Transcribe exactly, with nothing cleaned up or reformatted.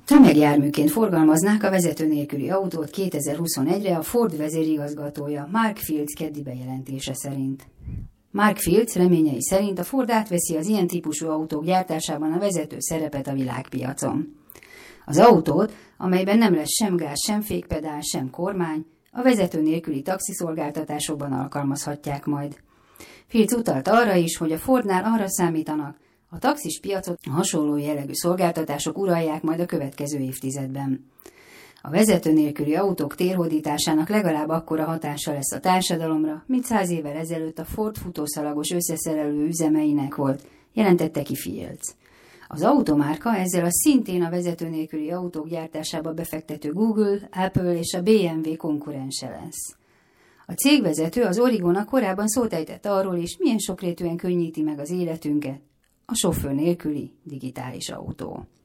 Tömegjárműként forgalmaznák a vezető nélküli autót kétezer-huszonegyre a Ford vezérigazgatója Mark Fields keddi bejelentése szerint. Mark Fields reményei szerint a Ford átveszi az ilyen típusú autók gyártásában a vezető szerepet a világpiacon. Az autót, amelyben nem lesz sem gáz, sem fékpedál, sem kormány, a vezető nélküli taxiszolgáltatásokban alkalmazhatják majd. Fields utalt arra is, hogy a Fordnál arra számítanak, a taxis piacot a hasonló jellegű szolgáltatások uralják majd a következő évtizedben. A vezető nélküli autók térhódításának legalább akkora hatása lesz a társadalomra, mint száz évvel ezelőtt a Ford futószalagos összeszerelő üzemeinek volt, jelentette ki Fields. Az automárka ezzel a szintén a vezető nélküli autók gyártásába befektető Google, Apple és a bé em vé konkurense lesz. A cégvezető az Origónak korábban szót ejtett arról is, milyen sokrétűen könnyíti meg az életünket a sofőr nélküli digitális autó.